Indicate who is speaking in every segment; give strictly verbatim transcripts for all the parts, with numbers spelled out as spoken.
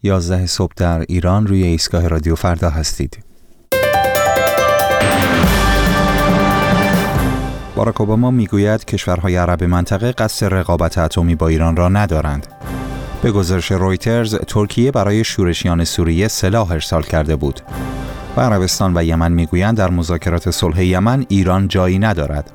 Speaker 1: یازده صبح در ایران روی ایستگاه رادیو فردا هستید. باراک اوباما میگوید کشورهای عرب منطقه قصد رقابت اتمی با ایران را ندارند. به گزارش رویترز، ترکیه برای شورشیان سوریه سلاح ارسال کرده بود. و عربستان و یمن میگویند در مذاکرات صلح یمن ایران جایی ندارد.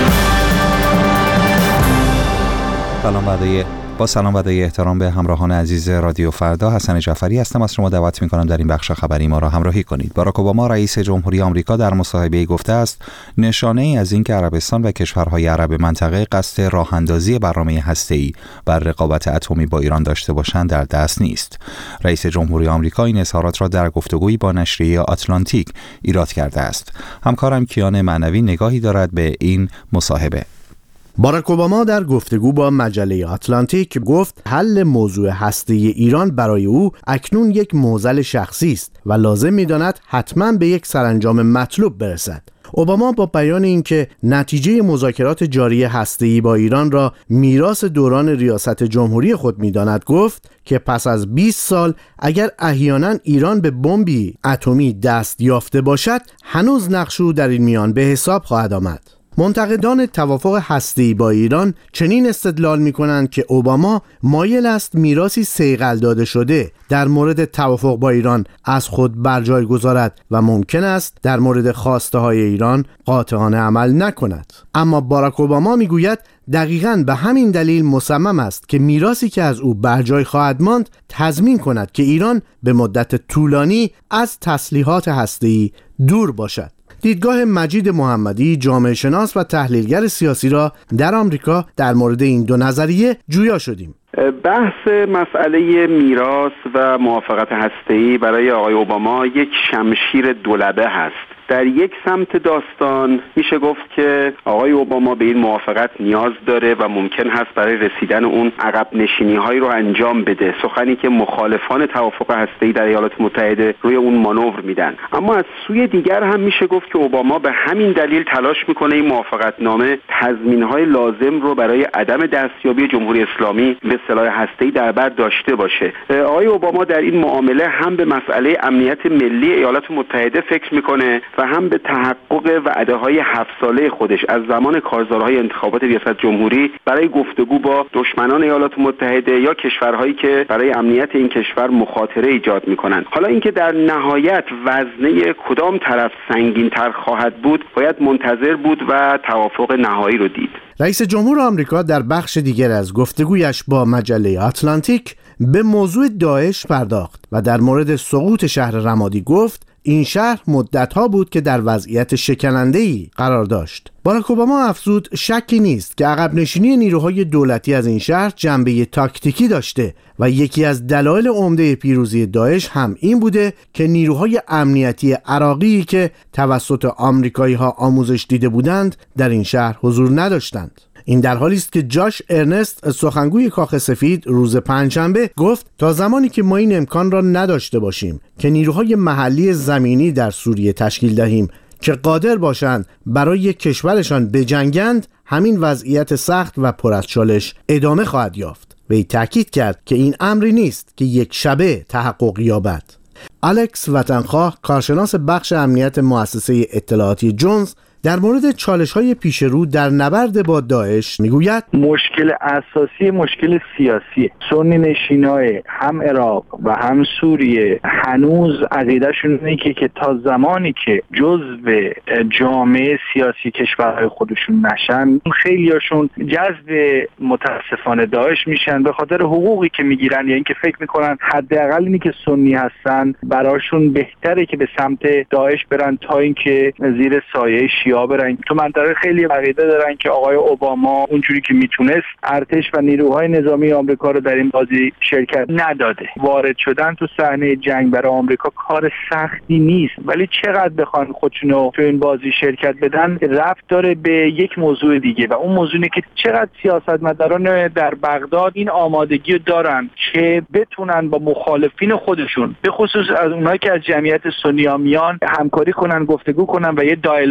Speaker 1: سلام بعدی با سلام و احترام به همراهان عزیز رادیو فردا، حسن جعفری هستم. از شما دعوت می‌کنم در این بخش خبری ما را همراهی کنید. باراک اوباما رئیس جمهوری آمریکا در مصاحبه‌ای گفته است نشانه‌ای از اینکه عربستان و کشورهای عرب منطقه قصد راه‌اندازی برنامه هسته‌ای بر رقابت اتمی با ایران داشته باشند در دست نیست. رئیس جمهوری آمریکا این اظهارات را در گفتگویی با نشریه آتلانتیک ایراد کرده است. همکارم کیان معنوی نگاهی دارد به این مصاحبه.
Speaker 2: باراک اوباما در گفتگو با مجله آتلانتیک گفت حل موضوع هسته‌ای ایران برای او اکنون یک معضل شخصی است و لازم می‌داند حتماً به یک سرانجام مطلوب برسد. اوباما با بیان اینکه نتیجه مذاکرات جاری هسته‌ای با ایران را میراث دوران ریاست جمهوری خود می‌داند گفت که پس از بیست سال اگر احیانا ایران به بمبی اتمی دست یافته باشد هنوز نقش او در این میان به حساب خواهد آمد. منتقدان توافق هسته‌ای با ایران چنین استدلال می‌کنند که اوباما مایل است میراثی صیقل داده شده در مورد توافق با ایران از خود بر جای گذارد و ممکن است در مورد خواسته‌های ایران قاطعانه عمل نکند. اما باراک اوباما می‌گوید دقیقاً به همین دلیل مصمم است که میراثی که از او بر جای خواهد ماند تضمین کند که ایران به مدت طولانی از تسلیحات هسته‌ای دور باشد. دیدگاه مجید محمدی، جامعه شناس و تحلیلگر سیاسی را در آمریکا در مورد این دو نظریه جویا شدیم.
Speaker 3: بحث مسئله میراث و موافقت هسته‌ای برای آقای اوباما یک شمشیر دولبه هست. در یک سمت داستان میشه گفت که آقای اوباما به این موافقت نیاز داره و ممکن هست برای رسیدن اون عقب نشینی هایی رو انجام بده، سخنی که مخالفان توافق هسته‌ای در ایالات متحده روی اون مانور میدن. اما از سوی دیگر هم میشه گفت که اوباما به همین دلیل تلاش میکنه این موافقت نامه تضمین های لازم رو برای عدم دستیابی جمهوری اسلامی به سلاح هسته‌ای در بر داشته باشه. آقای اوباما در این معامله هم به مسئله امنیت ملی ایالات متحده فکر میکنه و هم به تحقق وعده‌های هفت ساله خودش از زمان کارزارهای انتخابات ریاست جمهوری برای گفتگو با دشمنان ایالات متحده یا کشورهایی که برای امنیت این کشور مخاطره ایجاد می‌کنند. حالا اینکه در نهایت وزنه کدام طرف سنگین‌تر خواهد بود باید منتظر بود و توافق نهایی رو دید.
Speaker 2: رئیس جمهور آمریکا در بخش دیگر از گفتگویش با مجله آتلانتیک به موضوع داعش پرداخت و در مورد سقوط شهر رمادی گفت این شهر مدت‌ها بود که در وضعیت شکننده‌ای قرار داشت. باراک اوباما افزود شکی نیست که عقب نشینی نیروهای دولتی از این شهر جنبه تاکتیکی داشته و یکی از دلایل عمده پیروزی داعش هم این بوده که نیروهای امنیتی عراقی که توسط آمریکایی‌ها آموزش دیده بودند در این شهر حضور نداشتند. این در حالی است که جاش ارنست، سخنگوی کاخ سفید، روز پنجشنبه گفت تا زمانی که ما این امکان را نداشته باشیم که نیروهای محلی زمینی در سوریه تشکیل دهیم که قادر باشند برای کشورشان بجنگند، همین وضعیت سخت و پر از چالش ادامه خواهد یافت. وی تاکید کرد که این امری نیست که یک شبه تحقق یابد. الکس وطنخواه، کارشناس بخش امنیت مؤسسه اطلاعاتی جونز، در مورد چالش‌های پیش رو در نبرد با داعش میگوید
Speaker 4: مشکل اساسی مشکل سیاسی سنی نشینای هم عراق و هم سوریه هنوز عقیده‌شون اینه که, که تا زمانی که جزء جامعه سیاسی کشورهای خودشون نشن خیلیاشون جذب متاسفانه داعش میشن به خاطر حقوقی که میگیرن یا اینکه فکر میکنن حداقل اینی که سنی هستن براشون بهتره که به سمت داعش برن تا اینکه زیر سایه شیعه برن. تو منطقه خیلی عقیده دارن که آقای اوباما اونجوری که میتونست ارتش و نیروهای نظامی آمریکا رو در این بازی شرکت نداده. وارد شدن تو صحنه جنگ برای آمریکا کار سختی نیست، ولی چقدر بخوان خودشونو تو این بازی شرکت بدن رفت داره به یک موضوع دیگه و اون موضوع اینه که چقدر سیاستمداران در بغداد این آمادگی رو دارن که بتونن با مخالفین خودشون به خصوص از اونایی که از جمعیت سنی میان همکاری کنن، گفتگو کنن و یه دیالوگ به دست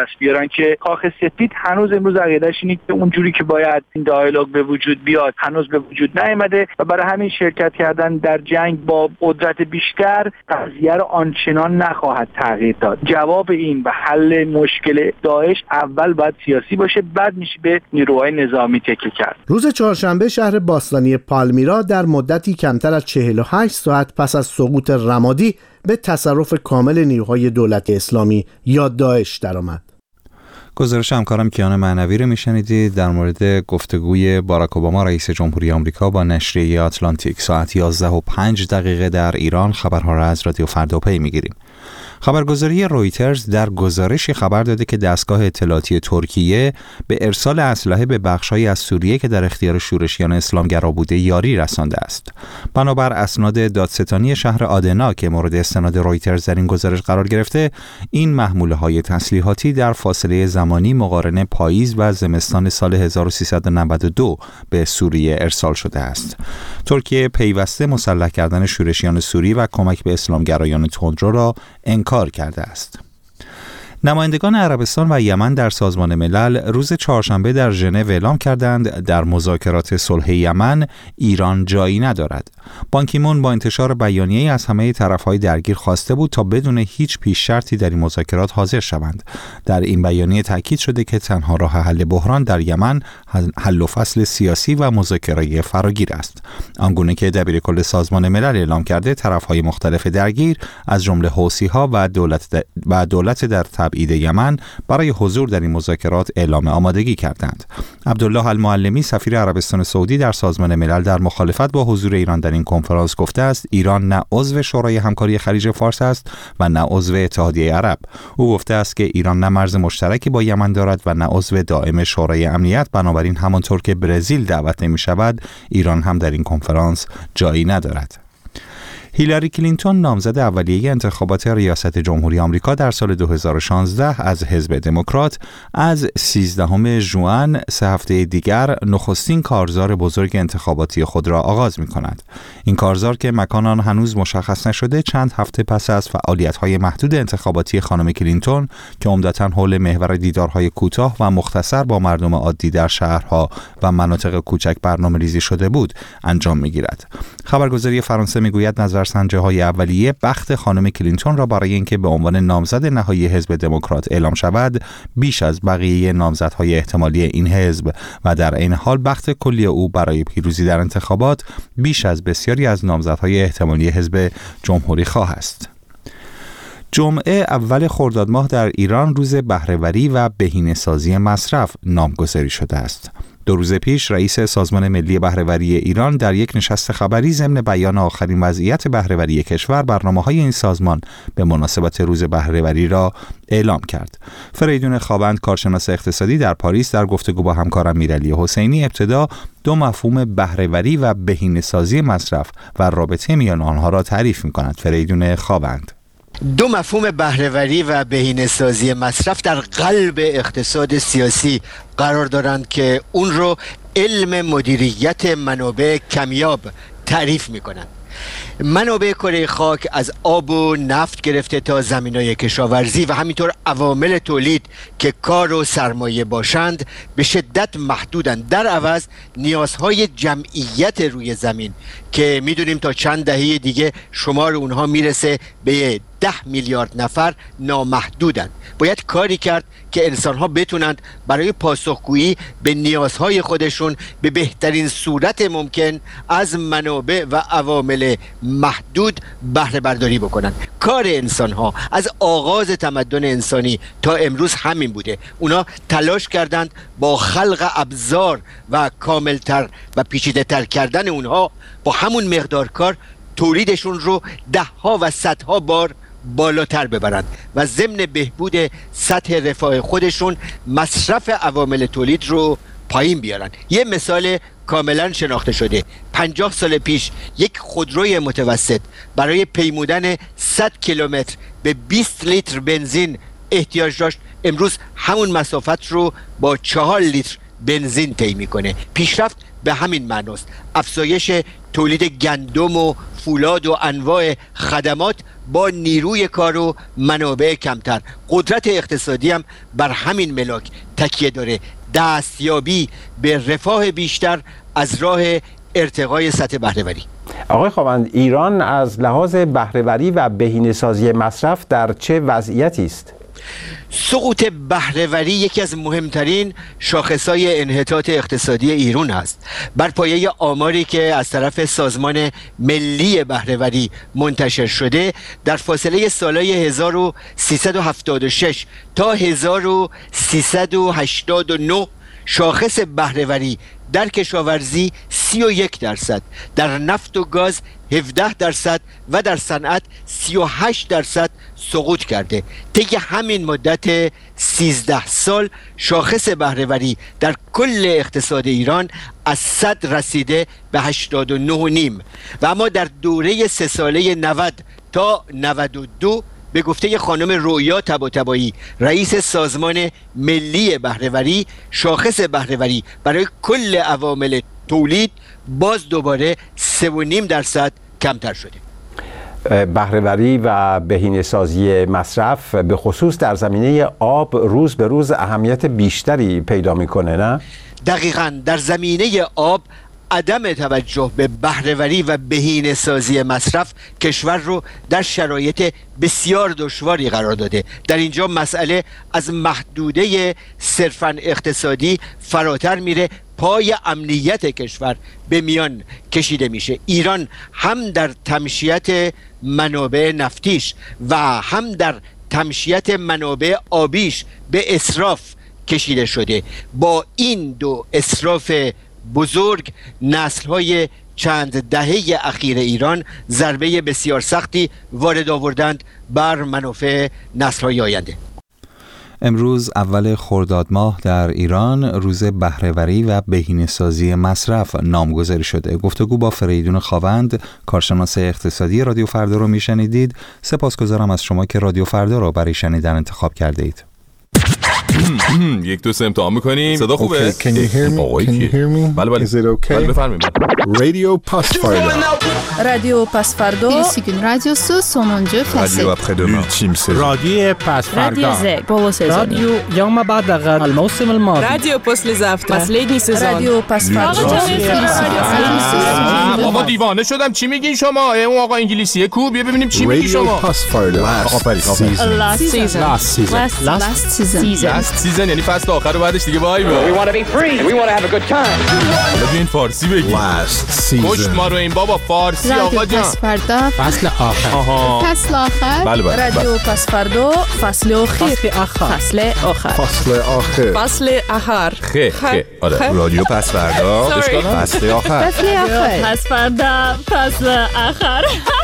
Speaker 4: دست بیارن که کاخ سفید هنوز امروز عقیده‌اش اینه که اونجوری که باید این دیالوگ به وجود بیاد هنوز به وجود نیامده و برای همین شرکت کردن در جنگ با قدرت بیشتر قضیه رو آنچنان نخواهد تغییر داد. جواب این و حل مشکل داعش اول باید سیاسی باشه، بعد میشه به نیروهای نظامی تکیه کرد.
Speaker 2: روز چهارشنبه شهر باستانی پالمیرا در مدتی کمتر از چهل و هشت ساعت پس از سقوط رمادی به تصرف کامل نیروهای دولت اسلامی یا داعش درآمد.
Speaker 1: گزارش همکارم کیان معنوی رو میشنیدید در مورد گفتگوی باراک اوباما رئیس جمهوری آمریکا با نشریه آتلانتیک. ساعت یازده و پنج دقیقه در ایران خبرها را از رادیو فردا پی میگیریم. خبرگزاری رویترز در گزارشی خبر داده که دستگاه اطلاعاتی ترکیه به ارسال اسلحه به بخش‌هایی از سوریه که در اختیار شورشیان اسلامگرا بوده یاری رسانده است. بنابر اسناد دادستانی شهر آدنا که مورد استناد رویترز در این گزارش قرار گرفته، این محموله‌های تسلیحاتی در فاصله زمانی مقارن پاییز و زمستان سال هزار و سیصد و نود و دو به سوریه ارسال شده است. ترکیه پیوسته مسلح کردن شورشیان سوری و کمک به اسلامگرایان تندرو را انکار کرده است. نمایندگان عربستان و یمن در سازمان ملل روز چهارشنبه در ژنو اعلام کردند در مذاکرات صلح یمن ایران جایی ندارد. بان کی مون با انتشار بیانیه‌ای از همه طرف‌های درگیر خواسته بود تا بدون هیچ پیش شرطی در این مذاکرات حاضر شوند. در این بیانیه تاکید شده که تنها راه حل بحران در یمن حل و فصل سیاسی و مذاکره فراگیر است. آنگونه که دبیرکل سازمان ملل اعلام کرده طرف‌های مختلف درگیر از جمله حوثی‌ها و دولت د... و دولت در تبعید یمن برای حضور در این مذاکرات اعلام آمادگی کردند. عبدالله المعلمی سفیر عربستان سعودی در سازمان ملل در مخالفت با حضور ایران در این کنفرانس گفته است ایران نه عضو شورای همکاری خلیج فارس است و نه عضو اتحادیه عرب. او گفته است که ایران نه مرز مشترکی با یمن دارد و نه عضو دائم شورای امنیت، بنابراین همانطور که برزیل دعوت نمی شود ایران هم در این کنفرانس جایی ندارد. هیلاری کلینتون نامزد اولیه انتخابات ریاست جمهوری آمریکا در سال دو هزار و شانزده از حزب دموکرات از سیزدهم ژوئن سه هفته دیگر نخستین کارزار بزرگ انتخاباتی خود را آغاز می‌کند. این کارزار که مکان آن هنوز مشخص نشده چند هفته پس از فعالیت‌های محدود انتخاباتی خانم کلینتون که عمدتاً حول محور دیدارهای کوتاه و مختصر با مردم عادی در شهرها و مناطق کوچک برنامه‌ریزی شده بود انجام می‌گیرد. خبرگزاری فرانسه می‌گوید نظر سنجی‌های اولیه بخت خانم کلینتون را برای اینکه به عنوان نامزد نهایی حزب دموکرات اعلام شود بیش از بقیه نامزدهای احتمالی این حزب و در عین حال بخت کلی او برای پیروزی در انتخابات بیش از بسیاری از نامزدهای احتمالی حزب جمهوری خواه است. جمعه اول خرداد ماه در ایران روز بهره‌وری و بهینه‌سازی مصرف نامگذاری شده است. دو روز پیش رئیس سازمان ملی بهره‌وری ایران در یک نشست خبری ضمن بیان آخرین وضعیت بهره‌وری کشور برنامه‌های این سازمان به مناسبت روز بهره‌وری را اعلام کرد. فریدون خوابند کارشناس اقتصادی در پاریس در گفتگو با همکارم امیرعلی حسینی ابتدا دو مفهوم بهره‌وری و بهینه‌سازی مصرف و رابطه میان آنها را تعریف می‌کند. فریدون خوابند:
Speaker 5: دو مفهوم بهره‌وری و بهینه‌سازی مصرف در قلب اقتصاد سیاسی قرار دارند که اون رو علم مدیریت منابع کمیاب تعریف می‌کنند. منابع کره خاک از آب و نفت گرفته تا زمینای کشاورزی و همینطور عوامل تولید که کار و سرمایه باشند به شدت محدودند. در عوض نیازهای جمعیت روی زمین که میدونیم تا چند دهه دیگه شمار اونها میرسه به ده میلیارد نفر نامحدودند. باید کاری کرد که انسانها بتونند برای پاسخگویی به نیازهای خودشون به بهترین صورت ممکن از منابع و عوامل محدود بهره برداری بکنند. کار انسانها از آغاز تمدن انسانی تا امروز همین بوده. اونا تلاش کردند با خلق ابزار و کاملتر و پیچیده تر کردن اونها با همون مقدار کار تولیدشون رو ده ها و صدها بار بالاتر ببرند و ضمن بهبود سطح رفاه خودشون مصرف عوامل تولید رو پایین بیارن. یه مثال کاملا شناخته شده: پنجاه سال پیش یک خودروی متوسط برای پیمودن صد کیلومتر به بیست لیتر بنزین احتیاج داشت. امروز همون مسافت رو با چهار لیتر بنزین طی میکنه. پیشرفت به همین معناست. افزایش تولید گندم و فولاد و انواع خدمات با نیروی کار و منابع کمتر. قدرت اقتصادی هم بر همین ملاک تکیه داره. دستیابی به رفاه بیشتر از راه ارتقای سطح بهره‌وری.
Speaker 6: آقای خواوند، ایران از لحاظ بهره‌وری و بهینه‌سازی مصرف در چه وضعیتی است؟
Speaker 5: سقوط بهره‌وری یکی از مهمترین شاخصهای انحطاط اقتصادی ایران است. بر پایه آماری که از طرف سازمان ملی بهره‌وری منتشر شده، در فاصله سالهای هزار و سیصد و هفتاد و شش تا هزار و سیصد و هشتاد و نه شاخص بهره‌وری در کشاورزی سی و یک درصد، در نفت و گاز هفده درصد و در صنعت سی و هشت درصد سقوط کرده. طی همین مدت سیزده سال شاخص بهره‌وری در کل اقتصاد ایران از صد رسیده به هشتاد و نه و نیم و اما در دوره سه ساله نود تا نود و دو به گفته خانم رویا طباطبایی رئیس سازمان ملی بهره‌وری، شاخص بهره‌وری برای کل عوامل تولید باز دوباره سه و نیم درصد کمتر شده.
Speaker 6: بهره‌وری و بهینه‌سازی مصرف به خصوص در زمینه آب روز به روز اهمیت بیشتری پیدا میکنه، نه؟
Speaker 5: دقیقاً در زمینه آب عدم توجه به بهره‌وری و بهینه‌سازی مصرف کشور رو در شرایط بسیار دشواری قرار داده. در اینجا مسئله از محدوده صرفاً اقتصادی فراتر میره، پای امنیت کشور به میان کشیده میشه. ایران هم در تمشیت منابع نفتیش و هم در تمشیت منابع آبیش به اسراف کشیده شده. با این دو اسراف بزرگ نسل‌های چند دهه اخیر ایران ضربه بسیار سختی وارد آوردند بر منافع نسل‌های آینده.
Speaker 1: امروز اول خرداد ماه در ایران روز بهره‌وری و بهینه‌سازی مصرف نامگذاری شده. گفتگو با فریدون خواوند، کارشناس اقتصادی رادیو فردا رو میشنیدید. سپاسگزارم از شما که رادیو فردا رو برای شنیدن انتخاب کرده اید.
Speaker 7: یک دو سه امتحان میکنیم. صدا خوبه؟
Speaker 8: Okay, can you hear me? Can you hear me?
Speaker 7: بله بله.
Speaker 8: Is it okay?
Speaker 7: بله بفرمایید.
Speaker 8: Radio Pasfarda.
Speaker 9: رادیو پاسفاردا. رادیو سو sonuncu
Speaker 8: Radio après-demain. Ultime saison.
Speaker 10: رادیو پاسفاردا.
Speaker 9: رادیو زك بابا سيزوني.
Speaker 10: راديو يوم بعد غد الموسم الماضي.
Speaker 11: راديو после завтра. Последний сезон.
Speaker 9: رادیو پاسفاردا.
Speaker 7: بابا دیوانه شدم. چی میگین شما؟ اون آقا انگلیسیه کو؟ بیا ببینیم چی میگی شما.
Speaker 8: Radio Pasfarda. Last season.
Speaker 11: Last season.
Speaker 10: Last season.
Speaker 9: Last season.
Speaker 7: last season یعنی فصل آخر و بعدش دیگه وای بابا.
Speaker 12: We want to be free. We want to have a good time.
Speaker 7: حالا بیاین فارسی بگیم.
Speaker 8: Last season.
Speaker 7: کشت ما رو این بابا فارسی آقا جان.
Speaker 9: پاسفاردا.
Speaker 10: فصل آخر.
Speaker 7: آها.
Speaker 9: فصل آخر.
Speaker 7: بله بله.
Speaker 9: رادیو پاسفاردا. فصل آخر.
Speaker 10: فصل آخر.
Speaker 9: فصل آخر.
Speaker 8: فصل آخر.
Speaker 11: فصل آخر.
Speaker 7: خه خه. آره.
Speaker 8: رادیو پسفردا. فصل آخر.
Speaker 9: فصل آخر.
Speaker 11: پاسفاردا. فصل آخر.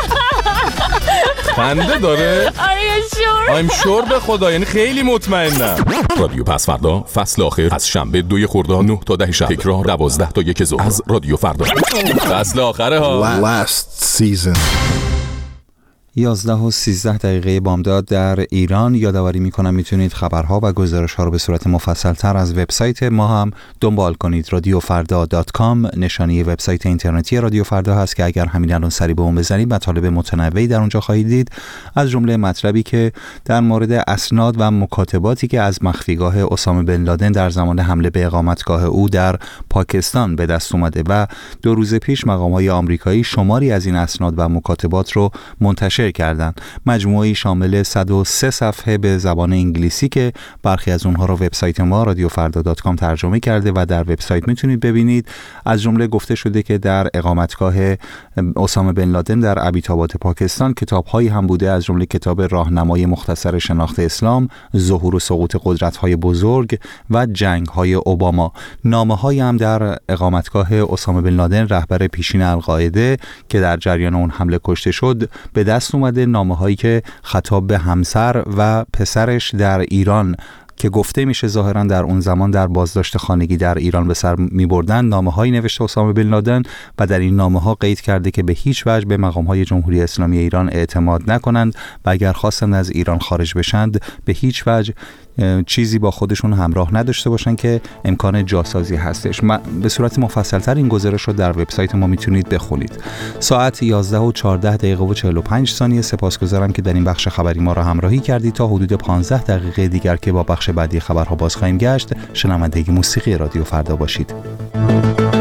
Speaker 7: خنده داره؟
Speaker 11: Are you sure?
Speaker 7: I'm sure به خدا، یعنی خیلی مطمئنم. رادیو پسفردا فصل آخر از شنبه دوی خرداد نه تا ده شب، تکرار دوازده تا یک ظهر از رادیو فردا. فصل آخره ها.
Speaker 8: Last season.
Speaker 1: یازده و سیزده دقیقه بامداد در ایران. یادآوری میکنم میتونید خبرها و گزارش‌ها رو به صورت مفصل‌تر از وبسایت ما هم دنبال کنید. رادیو فردا دات کام نشانی وبسایت اینترنتی رادیو فردا هست که اگر همین الان سری به اون بزنید مطالب متنوعی در اونجا خواهید دید، از جمله مطلبی که در مورد اسناد و مکاتباتی که از مخفیگاه اسامه بن لادن در زمان حمله به اقامتگاه او در پاکستان به دست اومده و دو روز پیش مقام‌های آمریکایی شماری از این اسناد و مکاتبات رو منتشر کردند. مجموعه‌ای شامل صد و سه صفحه به زبان انگلیسی که برخی از اونها رو وبسایت ما رادیو فردا دات کام ترجمه کرده و در وبسایت میتونید ببینید. از جمله گفته شده که در اقامتگاه اسامه بن لادن در ابیتاباد پاکستان کتاب‌هایی هم بوده، از جمله کتاب راهنمای مختصر شناخت اسلام، ظهور و سقوط قدرت‌های بزرگ و جنگ‌های اوباما. نامه‌هایی هم در اقامتگاه اسامه بن لادن رهبر پیشین القاعده که در جریان اون حمله کشته شد به دست اومده. نامه‌هایی که خطاب به همسر و پسرش در ایران که گفته میشه ظاهرا در اون زمان در بازداشت خانگی در ایران به سر میبردن، نامه‌هایی نوشته اسامه بن لادن و در این نامه‌ها قید کرده که به هیچ وجه به مقام‌های جمهوری اسلامی ایران اعتماد نکنند و اگر خواستند از ایران خارج بشند به هیچ وجه چیزی با خودشون همراه نداشته باشن که امکان جاسازی هستش. من به صورت مفصل‌تر این گزارش رو در وبسایت ما میتونید بخونید. ساعت یازده و چهارده دقیقه و چهل و پنج ثانیه. سپاسگزارم که در این بخش خبری ما را همراهی کردید. تا حدود پانزده دقیقه دیگر که با بخش بعدی خبرها باز خواهیم گشت، شنونده موسیقی رادیو فردا باشید.